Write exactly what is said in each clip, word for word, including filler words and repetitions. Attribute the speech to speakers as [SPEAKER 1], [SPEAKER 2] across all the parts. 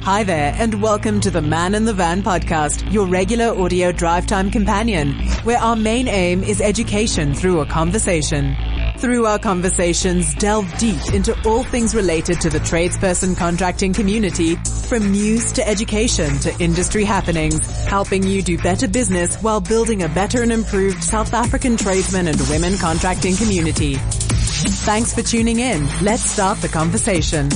[SPEAKER 1] Hi there, and welcome to the Man in the Van podcast, your regular audio drive time companion, where our main aim is education through a conversation. Through our conversations, delve deep into all things related to the tradesperson contracting community, from news to education to industry happenings, helping you do better business while building a better and improved South African tradesmen and women contracting community. Thanks for tuning in. Let's start the conversation.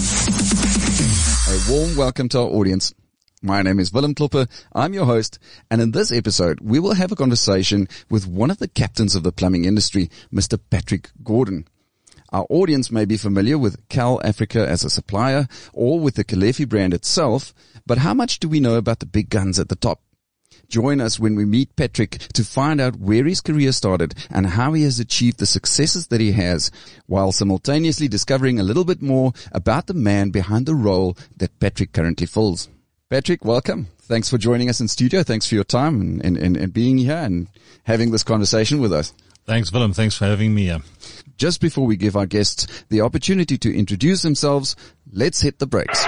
[SPEAKER 2] A warm welcome to our audience. My name is Willem Klopper. I'm your host, and in this episode, we will have a conversation with one of the captains of the plumbing industry, Mister Patrick Gordon. Our audience may be familiar with Cal Africa as a supplier or with the Kalefi brand itself, but how much do we know about the big guns at the top? Join us when we meet Patrick to find out where his career started and how he has achieved the successes that he has, while simultaneously discovering a little bit more about the man behind the role that Patrick currently fills. Patrick, welcome. Thanks for joining us in studio. Thanks for your time and, and, and, and being here and having this conversation with us.
[SPEAKER 3] Thanks, Willem. Thanks for having me here.
[SPEAKER 2] Just before we give our guests the opportunity to introduce themselves, let's hit the brakes.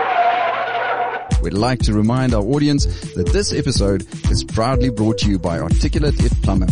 [SPEAKER 2] We'd like to remind our audience that this episode is proudly brought to you by Articulate It Plumber.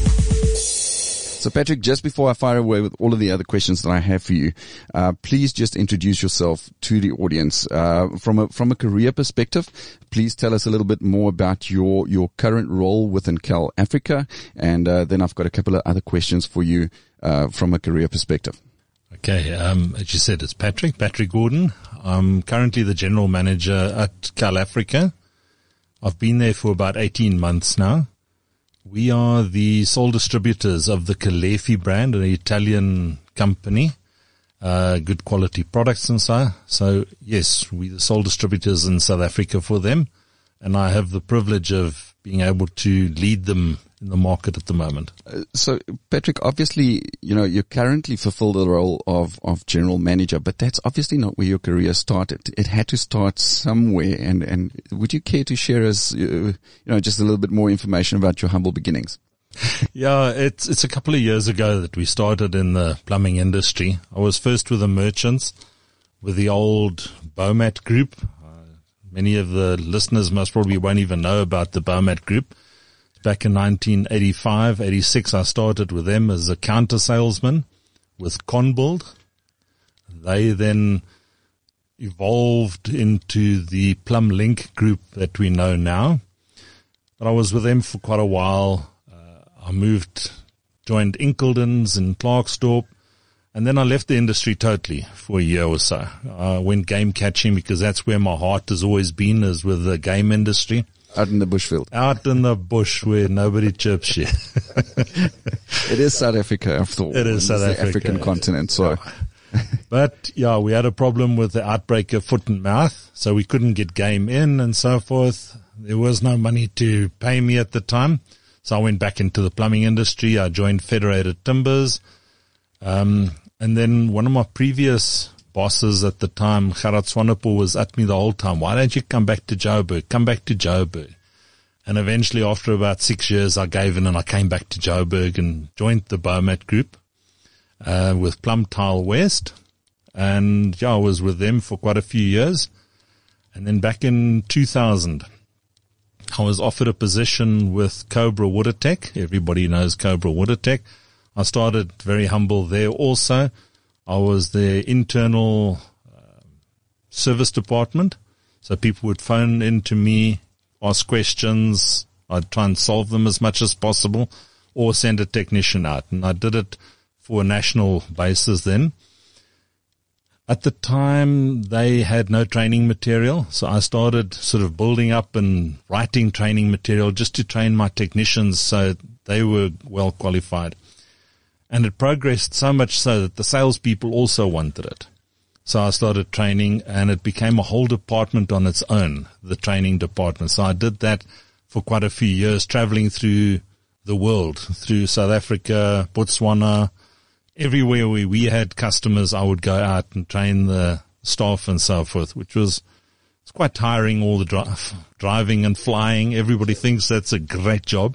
[SPEAKER 2] So Patrick, just before I fire away with all of the other questions that I have for you, uh, please just introduce yourself to the audience. Uh, from a, from a career perspective, please tell us a little bit more about your, your current role within Cal Africa. And, uh, then I've got a couple of other questions for you, uh, from a career perspective.
[SPEAKER 3] Okay. Um, as you said, it's Patrick, Patrick Gordon. I'm currently the general manager at Cal Africa. I've been there for about eighteen months now. We are the sole distributors of the Kalefi brand, an Italian company, uh, good quality products and so. So yes, we're the sole distributors in South Africa for them. And I have the privilege of being able to lead them in the market at the moment.
[SPEAKER 2] Uh, so Patrick, obviously, you know, you currently fulfill the role of, of general manager, but that's obviously not where your career started. It had to start somewhere. And, and would you care to share us, uh, you know, just a little bit more information about your humble beginnings?
[SPEAKER 3] Yeah, it's, it's a couple of years ago that we started in the plumbing industry. I was first with the merchants, with the old Bomat Group. Uh, many of the listeners most probably won't even know about the Bomat Group. Back in nineteen eighty-five, eighty-six, I started with them as a counter salesman with Conbuild. They then evolved into the Plumlink group that we know now. But I was with them for quite a while. Uh, I moved, joined Inkledens in Klerksdorp, and then I left the industry totally for a year or so. I went game catching because that's where my heart has always been, is with the game industry.
[SPEAKER 2] Out in the bushfield.
[SPEAKER 3] Out in the bush where nobody chirps you.
[SPEAKER 2] It is South Africa, after all.
[SPEAKER 3] It is South
[SPEAKER 2] the
[SPEAKER 3] Africa.
[SPEAKER 2] African continent, so.
[SPEAKER 3] But yeah, we had a problem with the outbreak of foot and mouth, so we couldn't get game in and so forth. There was no money to pay me at the time. So I went back into the plumbing industry. I joined Federated Timbers. Um, and then one of my previous bosses at the time, Gerard Swanepoel, was at me the whole time. Why don't you come back to Joburg? Come back to Joburg. And eventually, after about six years, I gave in and I came back to Joburg and joined the Bomat Group, uh, with Plum Tile West. And yeah, I was with them for quite a few years. And then back in two thousand, I was offered a position with Cobra WaterTech. Everybody knows Cobra WaterTech. I started very humble there also. I was the internal uh, service department. So people would phone in to me, ask questions. I'd try and solve them as much as possible or send a technician out. And I did it for a national basis then. At the time, they had no training material. So I started sort of building up and writing training material just to train my technicians so they were well qualified. And it progressed so much so that the salespeople also wanted it. So I started training and it became a whole department on its own, the training department. So I did that for quite a few years, traveling through the world, through South Africa, Botswana, everywhere where we had customers. I would go out and train the staff and so forth, which was it's quite tiring, all the dri- driving and flying. Everybody thinks that's a great job.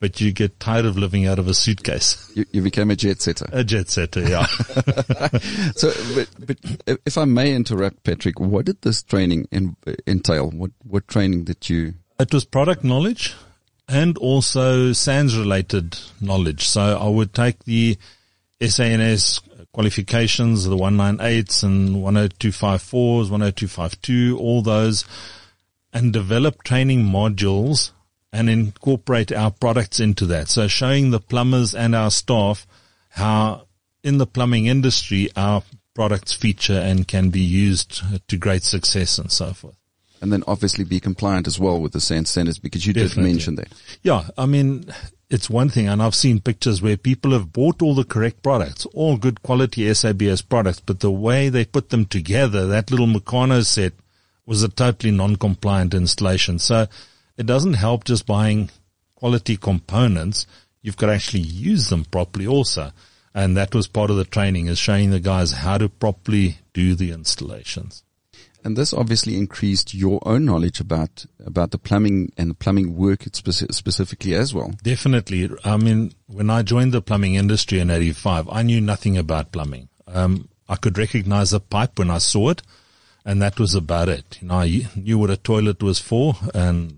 [SPEAKER 3] but you get tired of living out of a suitcase.
[SPEAKER 2] You, you became a jet setter.
[SPEAKER 3] A jet setter, yeah.
[SPEAKER 2] So, but, but if I may interrupt, Patrick, what did this training in, entail? What, what training did you?
[SPEAKER 3] It was product knowledge and also SANS related knowledge. So I would take the S A N S qualifications, the one ninety-eights and one oh two fifty-fours, one oh two fifty-two, all those, and develop training modules and incorporate our products into that. So showing the plumbers and our staff how in the plumbing industry our products feature and can be used to great success and so forth.
[SPEAKER 2] And then obviously be compliant as well with the SANS standards, because you
[SPEAKER 3] Definitely.
[SPEAKER 2] did mention that.
[SPEAKER 3] Yeah, I mean, it's one thing, and I've seen pictures where people have bought all the correct products, all good quality S A B S products, but the way they put them together, that little Meccano set, was a totally non-compliant installation. So it doesn't help just buying quality components. You've got to actually use them properly also. And that was part of the training, is showing the guys how to properly do the installations.
[SPEAKER 2] And this obviously increased your own knowledge about, about the plumbing and the plumbing work speci- specifically as well.
[SPEAKER 3] Definitely. I mean, when I joined the plumbing industry in eighty-five, I knew nothing about plumbing. Um, I could recognize a pipe when I saw it, and that was about it. You know, I knew what a toilet was for, and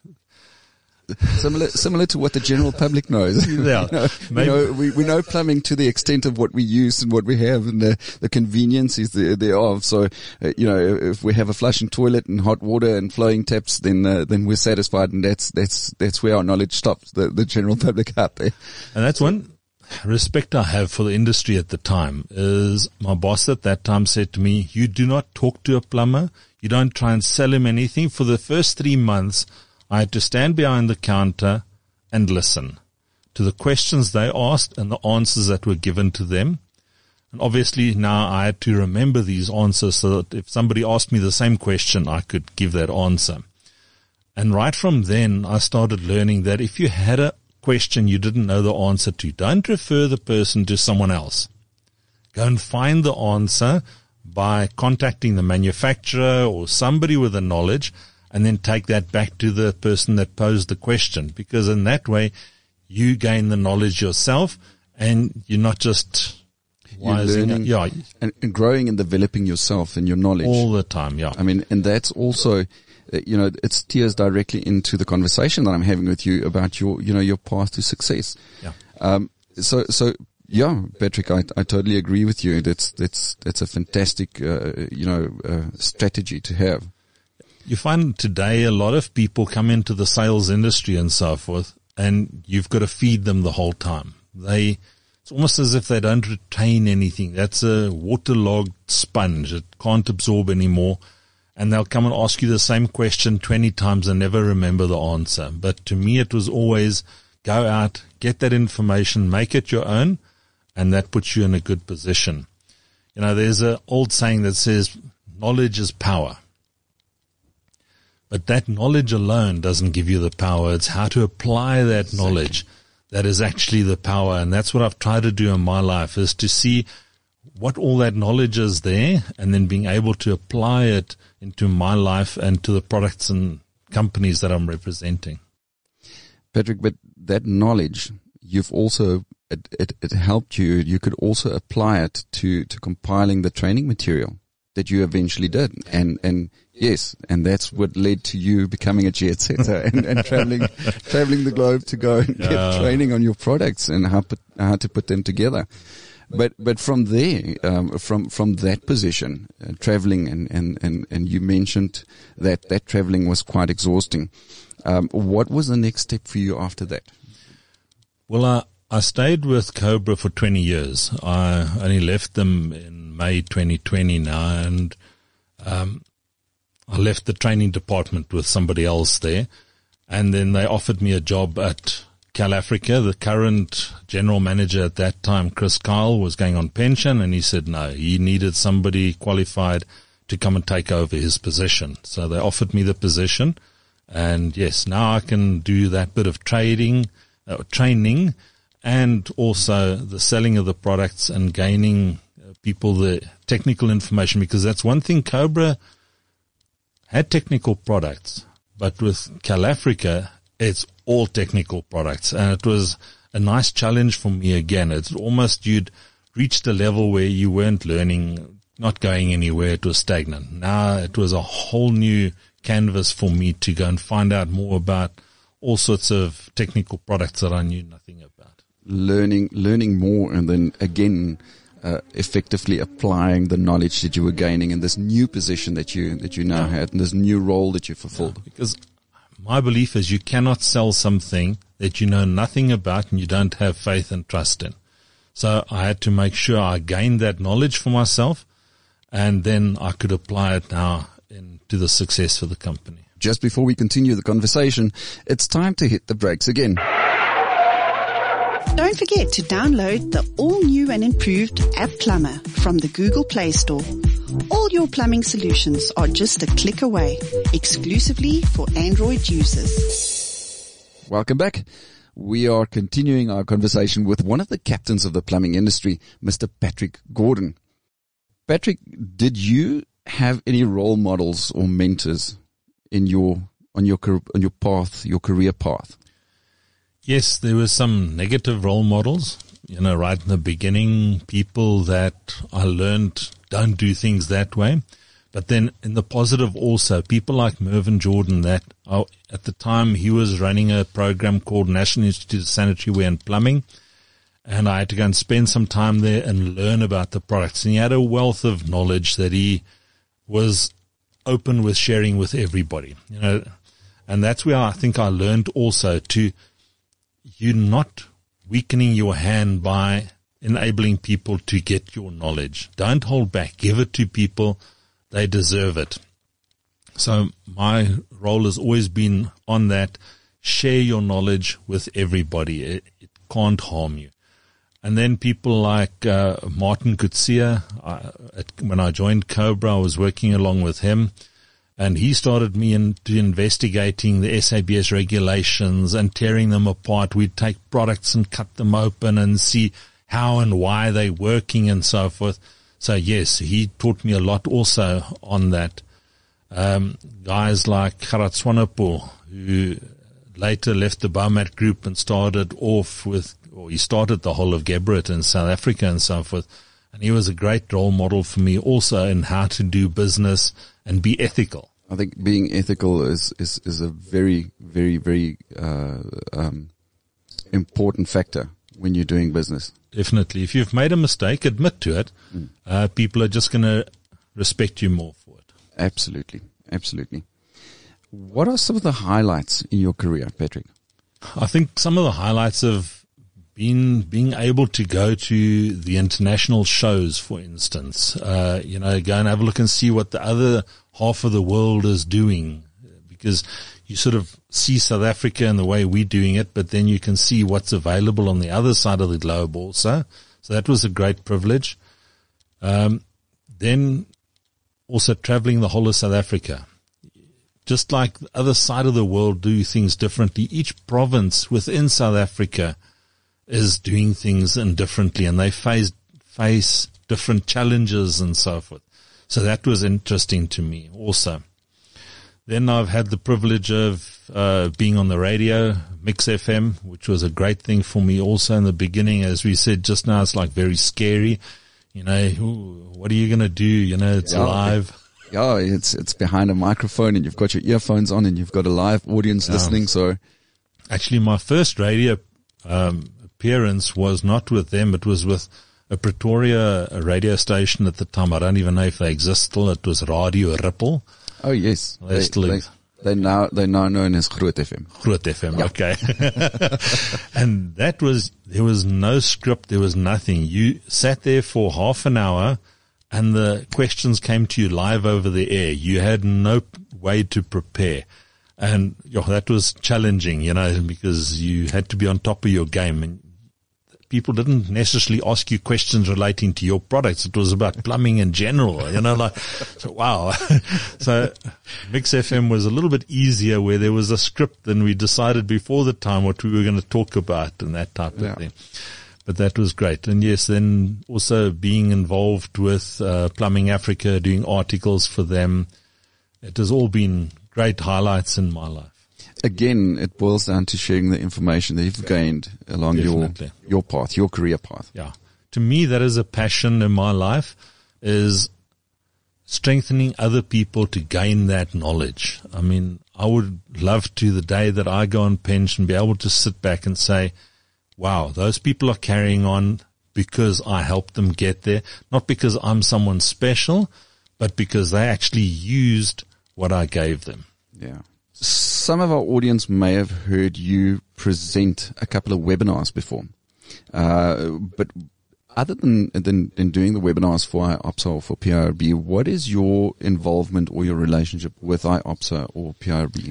[SPEAKER 2] Similar, similar to what the general public knows.
[SPEAKER 3] Yeah,
[SPEAKER 2] you know, you know, we, we know plumbing to the extent of what we use and what we have and the, the conveniences thereof. So, uh, you know, if we have a flushing toilet and hot water and flowing taps, then, uh, then we're satisfied. And that's, that's, that's where our knowledge stops, the, the general public out there.
[SPEAKER 3] And that's one respect I have for the industry at the time. Is my boss at that time said to me, you do not talk to a plumber. You don't try and sell him anything. For the first three months, I had to stand behind the counter and listen to the questions they asked and the answers that were given to them. And obviously now I had to remember these answers so that if somebody asked me the same question, I could give that answer. And right from then, I started learning that if you had a question you didn't know the answer to, don't refer the person to someone else. Go and find the answer by contacting the manufacturer or somebody with the knowledge, and then take that back to the person that posed the question, because in that way you gain the knowledge yourself and you're not just
[SPEAKER 2] You're learning
[SPEAKER 3] yeah,
[SPEAKER 2] and, and growing and developing yourself and your knowledge
[SPEAKER 3] all the time. Yeah.
[SPEAKER 2] I mean, and that's also, uh, you know, it steers directly into the conversation that I'm having with you about your, you know, your path to success.
[SPEAKER 3] Yeah.
[SPEAKER 2] Um, so, so yeah, Patrick, I, I totally agree with you. That's, that's, that's a fantastic, uh, you know, uh, strategy to have.
[SPEAKER 3] You find today a lot of people come into the sales industry and so forth, and you've got to feed them the whole time. They, it's almost as if they don't retain anything. That's a waterlogged sponge. It can't absorb anymore. And they'll come and ask you the same question twenty times and never remember the answer. But to me, it was always go out, get that information, make it your own, and that puts you in a good position. You know, there's an old saying that says knowledge is power. But that knowledge alone doesn't give you the power. It's how to apply that knowledge that is actually the power. And that's what I've tried to do in my life, is to see what all that knowledge is there and then being able to apply it into my life and to the products and companies that I'm representing.
[SPEAKER 2] Patrick, but that knowledge, you've also, it, it, it helped you. You could also apply it to, to compiling the training material that you eventually did. And, and yes, and that's what led to you becoming a jet setter and, and traveling, traveling the globe to go and get
[SPEAKER 3] Yeah.
[SPEAKER 2] training on your products and how put, how to put them together. But, but from there, um, from, from that position, uh, traveling and, and, and, and you mentioned that that traveling was quite exhausting. Um, what was the next step for you after that?
[SPEAKER 3] Well, I, I stayed with Cobra for twenty years. I only left them in May twenty twenty now, and um, I left the training department with somebody else there, and then they offered me a job at Cal Africa. The current general manager at that time, Chris Kyle, was going on pension, and he said no, he needed somebody qualified to come and take over his position. So they offered me the position, and yes, now I can do that bit of trading, uh, training, and also the selling of the products and gaining uh, people the technical information, because that's one thing. Cobra had technical products, but with Cal Africa, it's all technical products. And it was a nice challenge for me again. It's almost you'd reached a level where you weren't learning, not going anywhere. It was stagnant. Now it was a whole new canvas for me to go and find out more about all sorts of technical products that I knew nothing about.
[SPEAKER 2] Learning, learning more, and then again, uh, effectively applying the knowledge that you were gaining in this new position that you that you now yeah. had, and this new role that you fulfilled.
[SPEAKER 3] Yeah, because my belief is you cannot sell something that you know nothing about and you don't have faith and trust in. So I had to make sure I gained that knowledge for myself, and then I could apply it now into the success of the company.
[SPEAKER 2] Just before we continue the conversation, it's time to hit the brakes again.
[SPEAKER 4] Don't forget to download the all-new and improved App Plumber from the Google Play Store. All your plumbing solutions are just a click away, exclusively for Android users.
[SPEAKER 2] Welcome back. We are continuing our conversation with one of the captains of the plumbing industry, Mister Patrick Gordon. Patrick, did you have any role models or mentors in your on your on your path, your career path?
[SPEAKER 3] Yes, there were some negative role models. You know, right in the beginning, people that I learned don't do things that way. But then in the positive also, people like Mervyn Jordan, that uh, at the time he was running a program called National Institute of Sanitary Ware and Plumbing. And I had to go and spend some time there and learn about the products. And he had a wealth of knowledge that he was open with sharing with everybody, you know, and that's where I think I learned also to, you're not weakening your hand by enabling people to get your knowledge. Don't hold back. Give it to people. They deserve it. So my role has always been on that. Share your knowledge with everybody. It, it can't harm you. And then people like uh, Martin Kutsia, uh, at, when I joined Cobra, I was working along with him, and he started me into investigating the S A B S regulations and tearing them apart. We'd take products and cut them open and see how and why they're working and so forth. So yes, he taught me a lot also on that. Um, guys like Gerard Swanepoel, who later left the Baumat Group and started off with, or he started the whole of Geberit in South Africa and so forth. And he was a great role model for me also in how to do business and be ethical.
[SPEAKER 2] I think being ethical is, is, is a very, very, very, uh, um, important factor when you're doing business.
[SPEAKER 3] Definitely. If you've made a mistake, admit to it. Mm. Uh, people are just going to respect you more for it.
[SPEAKER 2] Absolutely. Absolutely. What are some of the highlights in your career, Patrick?
[SPEAKER 3] I think some of the highlights have been being able to go to the international shows, for instance. Uh, you know, go and have a look and see what the other half of the world is doing, because you sort of see South Africa and the way we're doing it, but then you can see what's available on the other side of the globe also. So that was a great privilege. Um, then also traveling the whole of South Africa. Just like the other side of the world do things differently, each province within South Africa is doing things and differently, and they face, face different challenges and so forth. So that was interesting to me also. Then I've had the privilege of uh, being on the radio, Mix F M, which was a great thing for me also in the beginning. As we said just now, it's like very scary. You know, ooh, what are you going to do? You know, it's
[SPEAKER 2] yeah,
[SPEAKER 3] live.
[SPEAKER 2] Yeah, it's it's behind a microphone and you've got your earphones on and you've got a live audience yeah. listening. So,
[SPEAKER 3] actually, my first radio um, appearance was not with them. It was with a Pretoria a radio station at the time. I don't even know if they exist still. It was Radio Ripple.
[SPEAKER 2] Oh yes,
[SPEAKER 3] they, still
[SPEAKER 2] they, they now they're now known as Groot F M.
[SPEAKER 3] Groot F M, yep. Okay. And that was there was no script, there was nothing. You sat there for half an hour, and the questions came to you live over the air. You had no way to prepare, and yo, that was challenging, you know, because you had to be on top of your game, and people didn't necessarily ask you questions relating to your products. It was about plumbing in general, you know, like, so wow. So Mix F M was a little bit easier, where there was a script and we decided before the time what we were going to talk about and that type
[SPEAKER 2] yeah.
[SPEAKER 3] of thing. But that was great. And yes, then also being involved with uh, Plumbing Africa, doing articles for them. It has all been great highlights in my life.
[SPEAKER 2] Again, it boils down to sharing the information that you've gained along your
[SPEAKER 3] Definitely.
[SPEAKER 2] your path, your career path.
[SPEAKER 3] Yeah. To me, that is a passion in my life, is strengthening other people to gain that knowledge. I mean, I would love to, the day that I go on pension, be able to sit back and say, wow, those people are carrying on because I helped them get there, not because I'm someone special, but because they actually used what I gave them.
[SPEAKER 2] Yeah. Some of our audience may have heard you present a couple of webinars before. Uh, but other than, than, than doing the webinars for I O P S A or for P I R B, what is your involvement or your relationship with I O P S A or P I R B?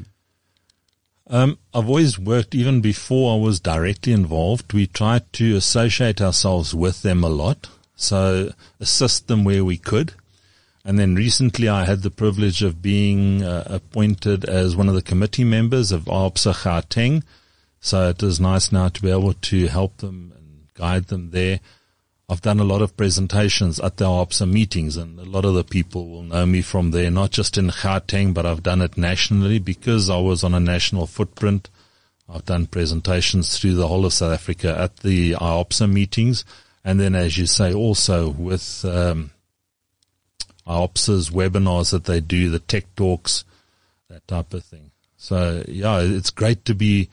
[SPEAKER 3] Um, I've always worked, even before I was directly involved, we tried to associate ourselves with them a lot, so assist them where we could. And then recently I had the privilege of being uh, appointed as one of the committee members of I O P S A Gauteng. So it is nice now to be able to help them and guide them there. I've done a lot of presentations at the I O P S A meetings, and a lot of the people will know me from there, not just in Gauteng, but I've done it nationally because I was on a national footprint. I've done presentations through the whole of South Africa at the I O P S A meetings. And then, as you say, also with um, I O P S A's webinars that they do, the tech talks, that type of thing. So, yeah, it's great to be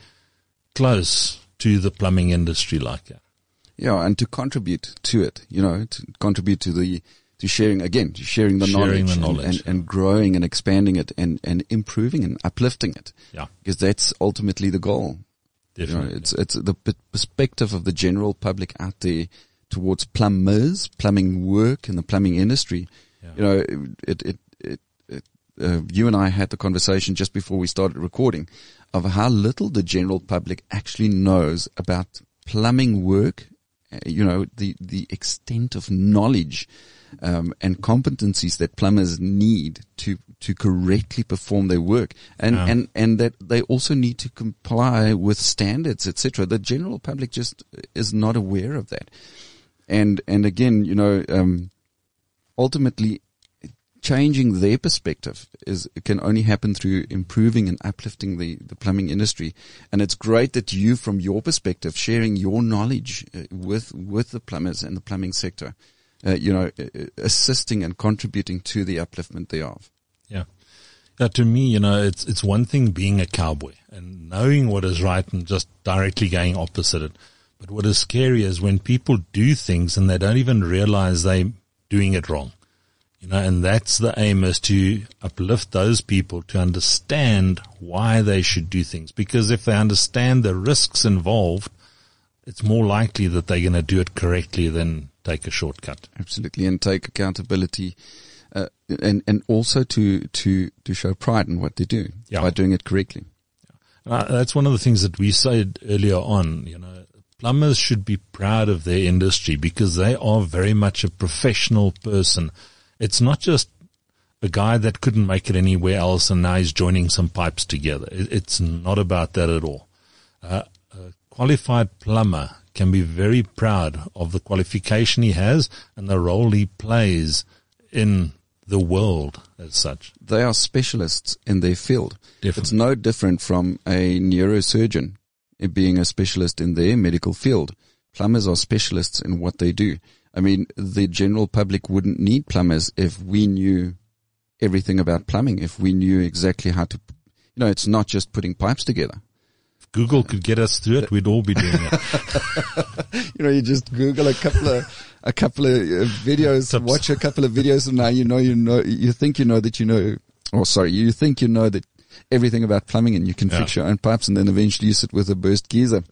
[SPEAKER 3] close to the plumbing industry like that.
[SPEAKER 2] Yeah, and to contribute to it, you know, to contribute to the, to sharing, again, to sharing the
[SPEAKER 3] Sharing
[SPEAKER 2] knowledge,
[SPEAKER 3] the knowledge,
[SPEAKER 2] and, and, and growing and expanding it and, and improving and uplifting it.
[SPEAKER 3] Yeah,
[SPEAKER 2] Because that's ultimately the goal.
[SPEAKER 3] definitely.
[SPEAKER 2] You know, it's, it's the p- perspective of the general public out there towards plumbers, plumbing work in the plumbing industry.
[SPEAKER 3] Yeah.
[SPEAKER 2] You know, it, it, it, it uh, you and I had the conversation just before we started recording of how little the general public actually knows about plumbing work. Uh, you know, the, the extent of knowledge, um, and competencies that plumbers need to, to correctly perform their work. And,
[SPEAKER 3] Yeah.
[SPEAKER 2] and, and that they also need to comply with standards, et cetera. The general public just is not aware of that. And, and again, you know, um, ultimately changing their perspective is, can only happen through improving and uplifting the, the plumbing industry. And it's great that you, from your perspective, sharing your knowledge uh, with, with the plumbers and the plumbing sector, uh, you know, uh, assisting and contributing to the upliftment thereof.
[SPEAKER 3] Yeah. Yeah, to me, you know, it's, it's one thing being a cowboy and knowing what is right and just directly going opposite it. But what is scary is when people do things and they don't even realize they're doing it wrong. You know, and that's the aim, is to uplift those people to understand why they should do things. Because if they understand the risks involved, it's more likely that they're going to do it correctly than take a shortcut.
[SPEAKER 2] Absolutely. And take accountability, uh, and, and also to, to, to show pride in what they do
[SPEAKER 3] Yeah.
[SPEAKER 2] by doing it correctly.
[SPEAKER 3] Uh, that's one of the things that we said earlier on. You know, plumbers should be proud of their industry because they are very much a professional person. It's not just a guy that couldn't make it anywhere else and now he's joining some pipes together. It's not about that at all. Uh, a qualified plumber can be very proud of the qualification he has and the role he plays in the world as such.
[SPEAKER 2] They are specialists in their field.
[SPEAKER 3] Definitely.
[SPEAKER 2] It's no different from a neurosurgeon being a specialist in their medical field. Plumbers are specialists in what they do. I mean, the general public wouldn't need plumbers if we knew everything about plumbing, if we knew exactly how to, you know, it's not just putting pipes together.
[SPEAKER 3] If Google could get us through it, we'd all be doing it.
[SPEAKER 2] You know, you just Google a couple of, a couple of uh, videos,
[SPEAKER 3] Tips.
[SPEAKER 2] watch a couple of videos, and now you know, you know, you think you know that you know, or sorry, you think you know that everything about plumbing and you can
[SPEAKER 3] Yeah.
[SPEAKER 2] fix your own pipes, and then eventually you sit with a burst geyser.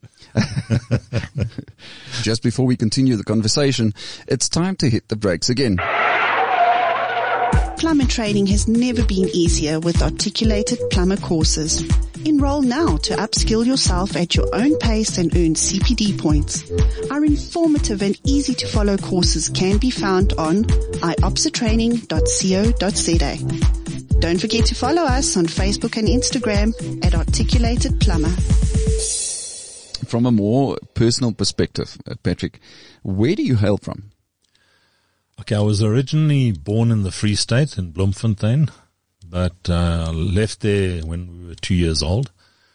[SPEAKER 2] Just before we continue the conversation, it's time to hit the brakes again.
[SPEAKER 4] Plumber training has never been easier with articulated plumber courses. Enroll now to upskill yourself at your own pace and earn C P D points. Our informative and easy to follow courses can be found on i o p s a training dot co dot z a. Don't forget to follow us on Facebook and Instagram at Articulated Plumber.
[SPEAKER 2] From a more personal perspective, uh, Patrick, where do you hail from?
[SPEAKER 3] Okay, I was originally born in the Free State in Bloemfontein, but uh, left there when we were two years old.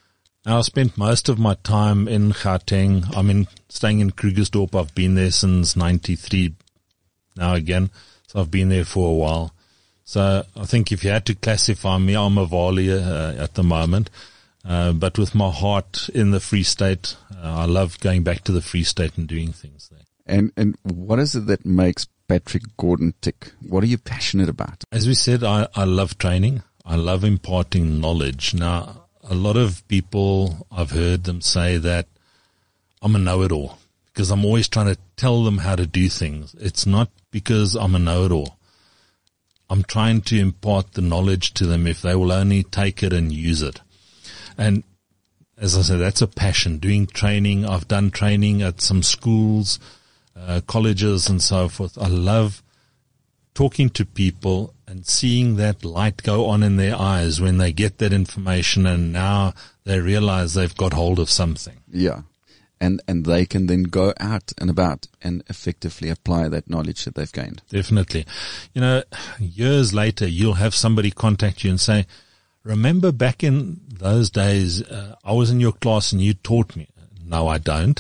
[SPEAKER 3] Now, I spent most of my time in Gauteng. I'm in, staying in Krugersdorp. I've been there since ninety-three now again. So I've been there for a while. So I think if you had to classify me, I'm a Wali uh, at the moment. Uh, but with my heart in the Free State, uh, I love going back to the Free State and doing things there.
[SPEAKER 2] And, and what is it that makes Patrick Gordon tick? What are you passionate about?
[SPEAKER 3] As we said, I, I love training. I love imparting knowledge. Now, a lot of people, I've heard them say that I'm a know-it-all because I'm always trying to tell them how to do things. It's not because I'm a know-it-all. I'm trying to impart the knowledge to them if they will only take it and use it. And as I said, that's a passion, doing training. I've done training at some schools, uh, colleges and so forth. I love talking to people and seeing that light go on in their eyes when they get that information and now they realize they've got hold of something.
[SPEAKER 2] Yeah. And, and they can then go out and about and effectively apply that knowledge that they've gained.
[SPEAKER 3] Definitely. You know, years later, you'll have somebody contact you and say, remember back in those days, uh, I was in your class and you taught me. No, I don't.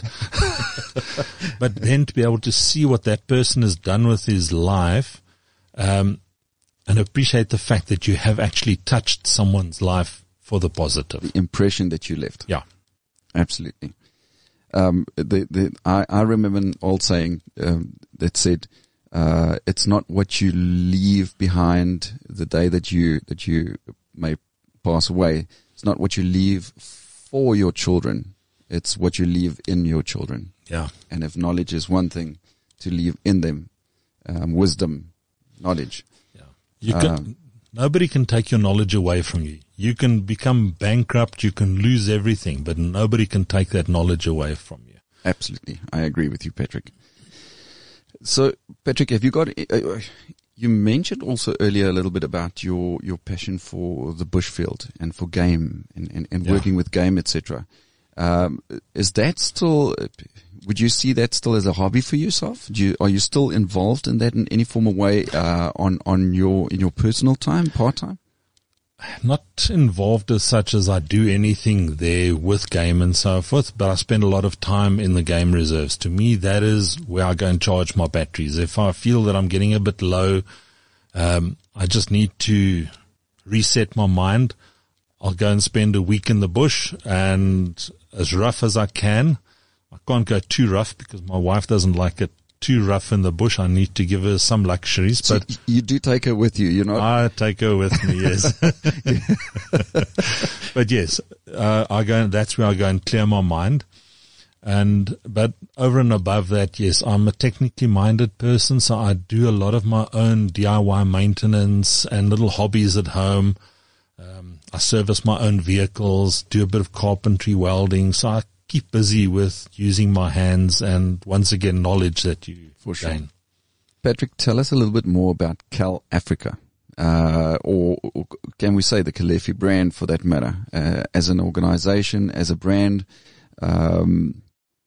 [SPEAKER 3] But then to be able to see what that person has done with his life, um, and appreciate the fact that you have actually touched someone's life for the positive.
[SPEAKER 2] The impression that you left.
[SPEAKER 3] Yeah.
[SPEAKER 2] Absolutely. Um, the, the, I, I remember an old saying, um, that said, uh, it's not what you leave behind the day that you, that you may pass away. It's not what you leave for your children. It's what you leave in your children.
[SPEAKER 3] Yeah.
[SPEAKER 2] And if knowledge is one thing to leave in them, um, wisdom, knowledge.
[SPEAKER 3] Yeah. You can, um, nobody can take your knowledge away from you. You can become bankrupt, you can lose everything, but nobody can take that knowledge away from you.
[SPEAKER 2] Absolutely. I agree with you, Patrick. So, Patrick, have you got, uh, you mentioned also earlier a little bit about your, your passion for the bushfield and for game and, and, and
[SPEAKER 3] Yeah.
[SPEAKER 2] working with game, et cetera. Um, is that still, would you see that still as a hobby for yourself? Do you, are you still involved in that in any form of way, uh, on, on your, in your personal time, part-time?
[SPEAKER 3] Not involved as such as I do anything there with game and so forth, but I spend a lot of time in the game reserves. To me, that is where I go and charge my batteries. If I feel that I'm getting a bit low, um, I just need to reset my mind. I'll go and spend a week in the bush and as rough as I can. I can't go too rough because my wife doesn't like it too rough in the bush. I need to give her some luxuries,
[SPEAKER 2] So
[SPEAKER 3] but
[SPEAKER 2] you do take her with you, you're not?
[SPEAKER 3] I take her with me, yes. But yes, uh, I go, that's where I go and clear my mind. And, but over and above that, yes, I'm a technically minded person. So I do a lot of my own D I Y maintenance and little hobbies at home. Um, I service my own vehicles, do a bit of carpentry, welding. So I keep busy with using my hands and once again, knowledge that you
[SPEAKER 2] For sure.
[SPEAKER 3] gain.
[SPEAKER 2] Patrick, tell us a little bit more about Cal Africa, uh, or, or can we say the Kalefi brand for that matter, uh, as an organization, as a brand. Um,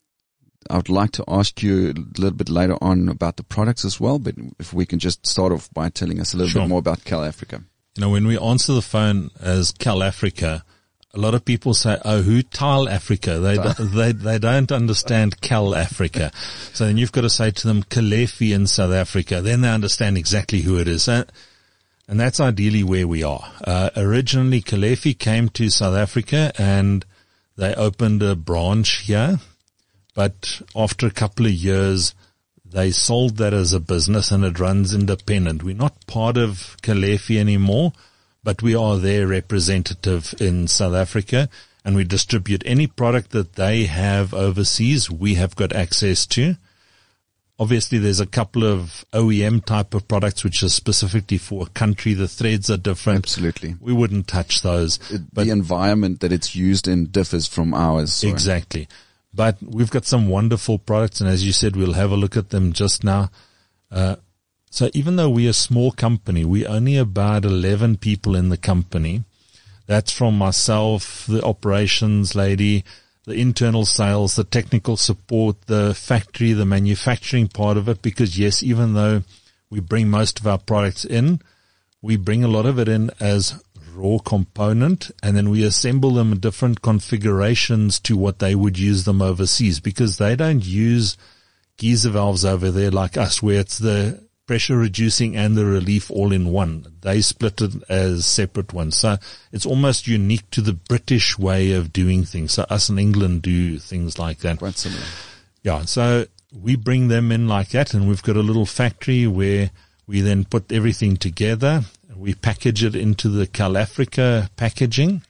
[SPEAKER 2] I would like to ask you a little bit later on about the products as well, but if we can just start off by telling us a little
[SPEAKER 3] Sure.
[SPEAKER 2] bit more about Cal Africa.
[SPEAKER 3] You know, when we answer the phone as Cal Africa, a lot of people say, oh, who Tile Africa? They, they, they don't understand Cal Africa. So then you've got to say to them Kalefi in South Africa. Then they understand exactly who it is. And, and that's ideally where we are. Uh, originally Kalefi came to South Africa and they opened a branch here. But after a couple of years, they sold that as a business and it runs independent. We're not part of Kalefi anymore, but we are their representative in South Africa and we distribute any product that they have overseas. We have got access to. Obviously, there's a couple of O E M type of products which are specifically for a country. The threads are different.
[SPEAKER 2] Absolutely.
[SPEAKER 3] We wouldn't touch those.
[SPEAKER 2] It,
[SPEAKER 3] But
[SPEAKER 2] the environment that it's used in differs from ours. So.
[SPEAKER 3] Exactly. But we've got some wonderful products, and as you said, we'll have a look at them just now. Uh, so even though we're a small company, we're only about eleven people in the company. That's from myself, the operations lady, the internal sales, the technical support, the factory, the manufacturing part of it, because yes, even though we bring most of our products in, we bring a lot of it in as raw component, and then we assemble them in different configurations to what they would use them overseas, because they don't use geyser valves over there like us, where it's the pressure reducing and the relief all in one. They split it as separate ones. So it's almost unique to the British way of doing things. So us in England do things like that.
[SPEAKER 2] Quite similar.
[SPEAKER 3] Yeah. So we bring them in like that, and we've got a little factory where we then put everything together. We package it into the Cal Africa packaging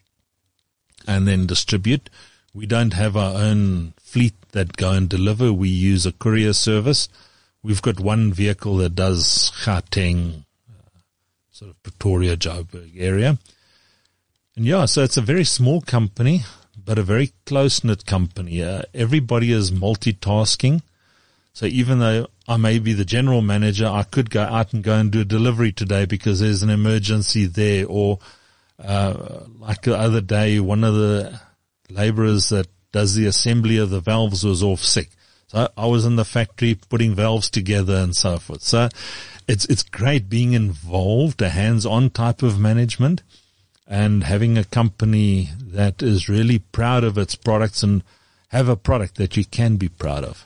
[SPEAKER 3] and then distribute. We don't have our own fleet that go and deliver. We use a courier service. We've got one vehicle that does Gauteng, uh, sort of Pretoria, Joburg area. And yeah, so it's a very small company, but a very close-knit company. Uh, everybody is multitasking. So even though I may be the general manager, I could go out and go and do a delivery today because there's an emergency there. Or uh, like the other day, one of the laborers that does the assembly of the valves was off sick. So I was in the factory putting valves together and so forth. So it's it's great being involved, a hands-on type of management, and having a company that is really proud of its products and have a product that you can be proud of.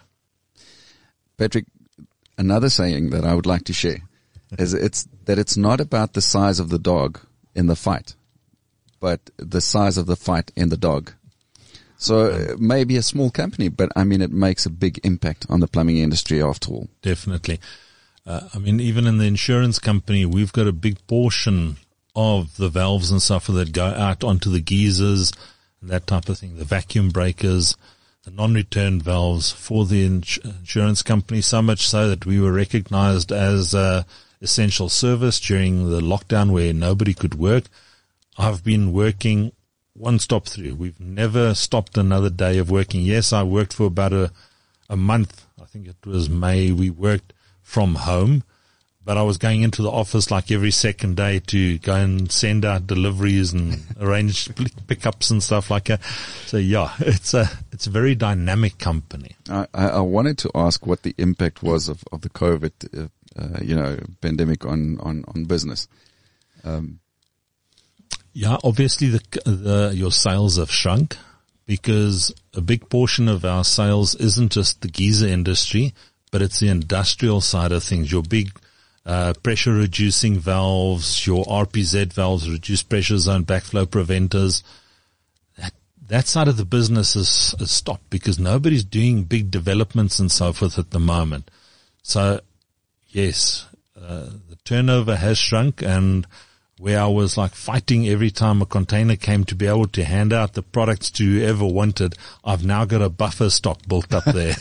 [SPEAKER 2] Patrick, another saying that I would like to share is it's that it's not about the size of the dog in the fight, but the size of the fight in the dog. So it may be a small company, but I mean, it makes a big impact on the plumbing industry after all.
[SPEAKER 3] Definitely. Uh, I mean, even in the insurance company, we've got a big portion of the valves and stuff that go out onto the geysers and that type of thing, the vacuum breakers, the non-return valves for the ins- insurance company, so much so that we were recognized as uh, essential service during the lockdown where nobody could work. I've been working one stop through. We've never stopped another day of working. Yes, I worked for about a, a month. I think it was May. We worked from home, but I was going into the office like every second day to go and send out deliveries and arrange pickups and stuff like that. So yeah, it's a, it's a very dynamic company.
[SPEAKER 2] I, I wanted to ask what the impact was of, of the COVID, uh, uh, you know, pandemic on, on, on business. Um,
[SPEAKER 3] Yeah, obviously the, the, your sales have shrunk because a big portion of our sales isn't just the geyser industry, but it's the industrial side of things. Your big, uh, pressure reducing valves, your R P Z valves, reduced pressure zone backflow preventers. That, that side of the business is, is stopped because nobody's doing big developments and so forth at the moment. So yes, uh, the turnover has shrunk, and where I was like fighting every time a container came to be able to hand out the products to whoever wanted, I've now got a buffer stock built up there.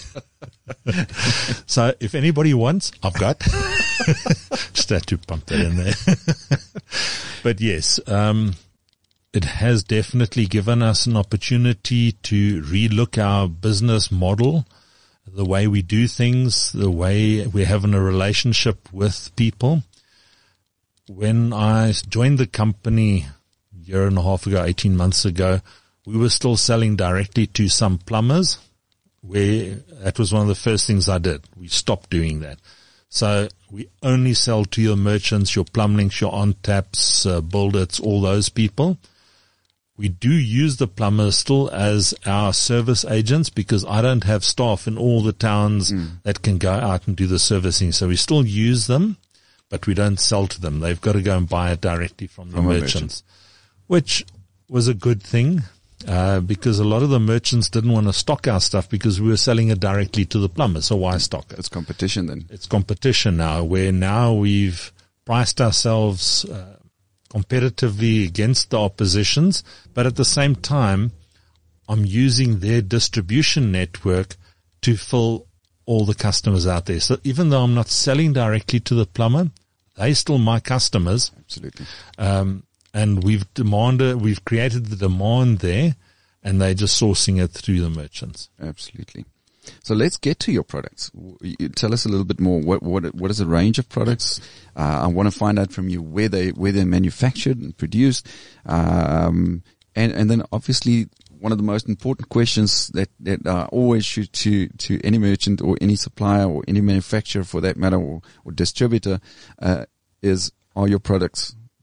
[SPEAKER 3] So if anybody wants, I've got. Just had to pump that in there. But yes, um, it has definitely given us an opportunity to relook our business model, the way we do things, the way we're having a relationship with people. When I joined the company a year and a half ago, eighteen months ago, we were still selling directly to some plumbers, where that was one of the first things I did. We stopped doing that. So we only sell to your merchants, your plumblinks, your on-taps, uh, builders, all those people. We do use the plumbers still as our service agents because I don't have staff in all the towns mm. that can go out and do the servicing. So we still use them, but we don't sell to them. They've got to go and buy it directly from the from merchants, merchant. Which was a good thing, uh, because a lot of the merchants didn't want to stock our stuff because we were selling it directly to the plumber. So why stock it?
[SPEAKER 2] It's competition then.
[SPEAKER 3] It's competition now, where now we've priced ourselves uh, competitively against the oppositions, but at the same time, I'm using their distribution network to fill all the customers out there. So even though I'm not selling directly to the plumber, they're still my customers.
[SPEAKER 2] Absolutely.
[SPEAKER 3] Um, and we've demanded, we've created the demand there, and they're just sourcing it through the merchants.
[SPEAKER 2] Absolutely. So let's get to your products. You tell us a little bit more. What what what is the range of products? Uh, I want to find out from you where they where they're manufactured and produced, um, and and then obviously one of the most important questions that that I always shoot to to any merchant or any supplier or any manufacturer for that matter or, or distributor uh, is: are your products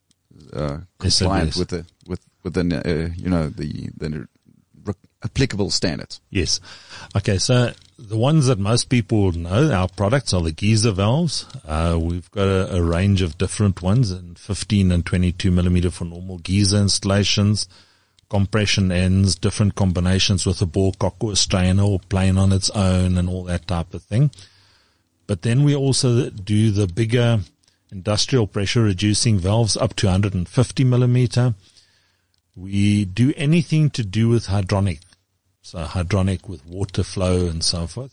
[SPEAKER 2] uh, compliant with the with with the uh, you know the the applicable standards.
[SPEAKER 3] Yes. Okay, so the ones that most people know, our products are the geyser valves. Uh, we've got a, a range of different ones in fifteen and twenty-two millimeter for normal geyser installations, compression ends, different combinations with a ball cock or a strainer or plain on its own and all that type of thing. But then we also do the bigger industrial pressure reducing valves up to one hundred fifty millimeter. We do anything to do with hydronic. So hydronic with water flow and so forth.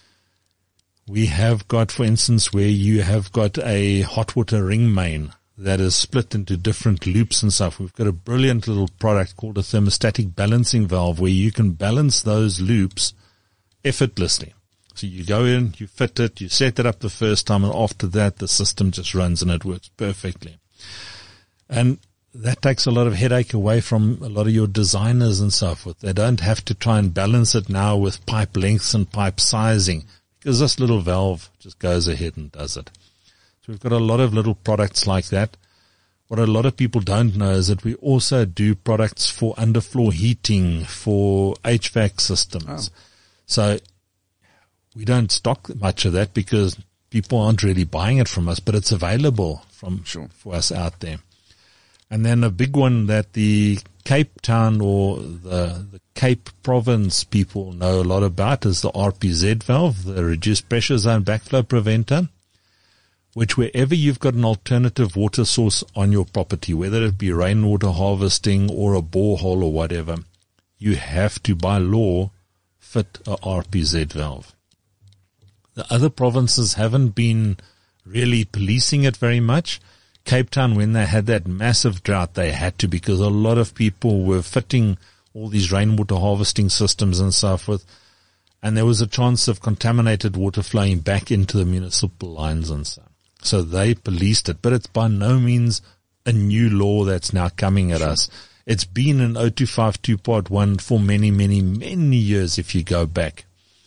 [SPEAKER 3] We have got, for instance, where you have got a hot water ring main that is split into different loops and stuff. We've got a brilliant little product called a thermostatic balancing valve where you can balance those loops effortlessly. So you go in, you fit it, you set it up the first time, and after that the system just runs and it works perfectly. And that takes a lot of headache away from a lot of your designers and so forth. They don't have to try and balance it now with pipe lengths and pipe sizing because this little valve just goes ahead and does it. So we've got a lot of little products like that. What a lot of people don't know is that we also do products for underfloor heating, for H V A C systems. Oh. So we don't stock much of that because people aren't really buying it from us, but it's available from sure. for us out there. And then a big one that the Cape Town or the, the Cape Province people know a lot about is the R P Z valve, the reduced pressure zone backflow preventer, which wherever you've got an alternative water source on your property, whether it be rainwater harvesting or a borehole or whatever, you have to, by law, fit a R P Z valve. The other provinces haven't been really policing it very much. Cape Town, when they had that massive drought, they had to because a lot of people were fitting all these rainwater harvesting systems and so forth. And there was a chance of contaminated water flowing back into the municipal lines and so. So they policed it, but it's by no means a new law that's now coming at us. It's been in oh two five two part one for many, many, many years if you go back.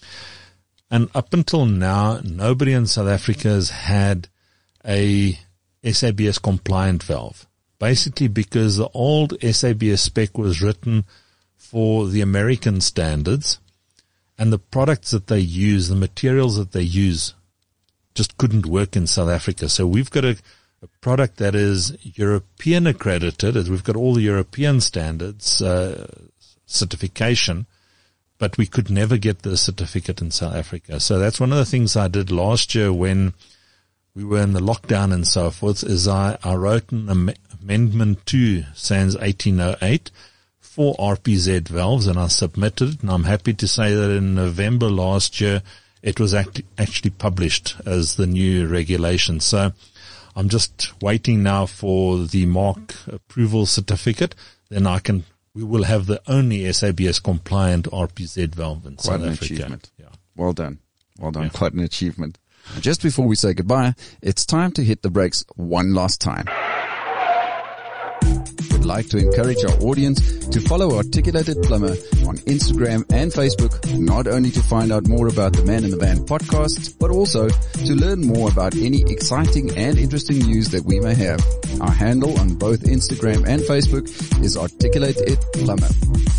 [SPEAKER 3] And up until now, nobody in South Africa has had a S A B S compliant valve. Basically because the old S A B S spec was written for the American standards and the products that they use, the materials that they use just couldn't work in South Africa. So we've got a, a product that is European accredited, as we've got all the European standards, uh, certification, but we could never get the certificate in South Africa. So that's one of the things I did last year when we were in the lockdown and so forth, is I, I wrote an am- amendment to SANS eighteen oh eight for R P Z valves and I submitted it, and I'm happy to say that in November last year it was act- actually published as the new regulation. So I'm just waiting now for the mark approval certificate. Then I can, we will have the only S A B S compliant R P Z valve in
[SPEAKER 2] Quite
[SPEAKER 3] South
[SPEAKER 2] an
[SPEAKER 3] Africa.
[SPEAKER 2] Achievement.
[SPEAKER 3] Yeah.
[SPEAKER 2] Well done. Well done.
[SPEAKER 3] Yeah.
[SPEAKER 2] Quite an achievement. Just before we say goodbye, it's time to hit the brakes one last time. We'd like to encourage our audience to follow Articulated Plumber on Instagram and Facebook, not only to find out more about the Man in the Van podcast, but also to learn more about any exciting and interesting news that we may have. Our handle on both Instagram and Facebook is Articulated Plumber.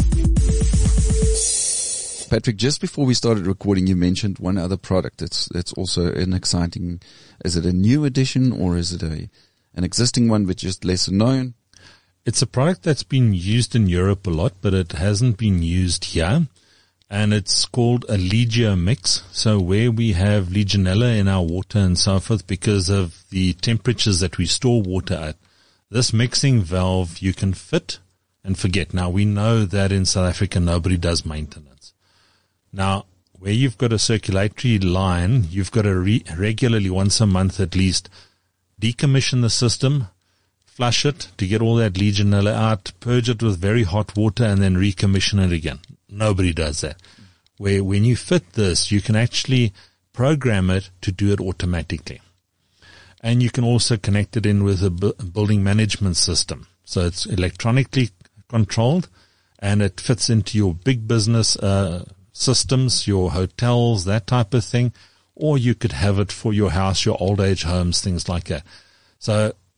[SPEAKER 2] Patrick, just before we started recording, you mentioned one other product that's that's also an exciting. Is it a new addition or is it a an existing one but just lesser known?
[SPEAKER 3] It's a product that's been used in Europe a lot, but it hasn't been used here. And it's called a Legia mix. So where we have Legionella in our water and so forth because of the temperatures that we store water at, this mixing valve you can fit and forget. Now we know that in South Africa nobody does maintenance. Now, where you've got a circulatory line, you've got to re- regularly, once a month at least, decommission the system, flush it to get all that Legionella out, purge it with very hot water, and then recommission it again. Nobody does that. Where when you fit this, you can actually program it to do it automatically. And you can also connect it in with a bu- building management system. So it's electronically controlled, and it fits into your big business uh systems, your hotels, that type of thing, or you could have it for your house, your old age homes, things like that. So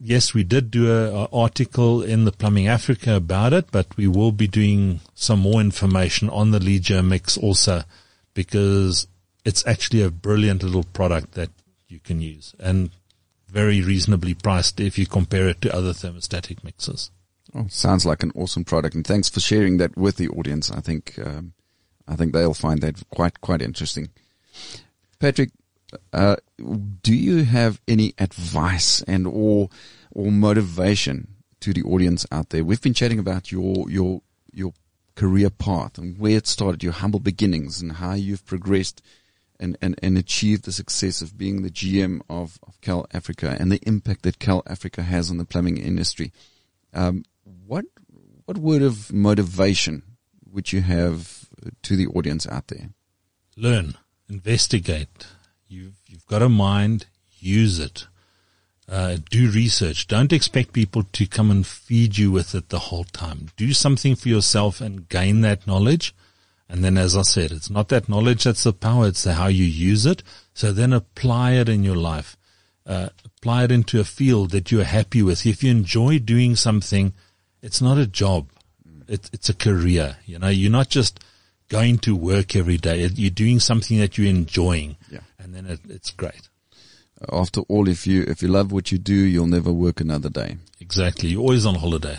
[SPEAKER 3] yes, we did do an article in the Plumbing Africa about it, but we will be doing some more information on the Legio mix also, because it's actually a brilliant little product that you can use and very reasonably priced if you compare it to other thermostatic mixers.
[SPEAKER 2] Oh, sounds like an awesome product, and thanks for sharing that with the audience. I think um, I think they'll find that quite quite interesting. Patrick, uh, do you have any advice and or or motivation to the audience out there? We've been chatting about your your your career path and where it started, your humble beginnings, and how you've progressed and, and, and achieved the success of being the G M of, of Cal Africa and the impact that Cal Africa has on the plumbing industry. Um, what what word of motivation would you have to the audience out there?
[SPEAKER 3] Learn, investigate. You've you've got a mind, use it. Uh, do research. Don't expect people to come and feed you with it the whole time. Do something for yourself and gain that knowledge. And then, as I said, it's not that knowledge that's the power, it's the how you use it. So then apply it in your life. Uh, apply it into a field that you're happy with. If you enjoy doing something, it's not a job. It, it's a career. You know, you're not just going to work every day. You're doing something that you're enjoying.
[SPEAKER 2] Yeah.
[SPEAKER 3] And then it, it's great.
[SPEAKER 2] After all, if you if you love what you do, you'll never work another day.
[SPEAKER 3] Exactly. You're always on holiday.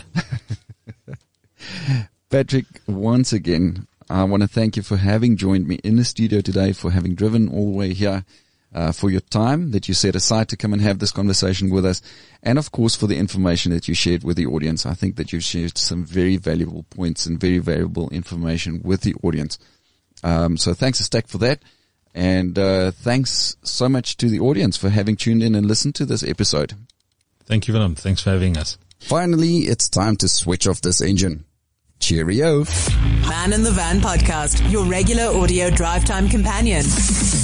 [SPEAKER 2] Patrick, once again, I want to thank you for having joined me in the studio today, for having driven all the way here, uh, for your time that you set aside to come and have this conversation with us, and of course for the information that you shared with the audience. I think that you've shared some very valuable points and very valuable information with the audience. Um, so thanks a stack for that. And uh, thanks so much to the audience for having tuned in and listened to this episode.
[SPEAKER 3] Thank you, Willem. Thanks for having us.
[SPEAKER 2] Finally, it's time to switch off this engine. Cheerio.
[SPEAKER 1] Man in the Van Podcast, your regular audio drive time companion.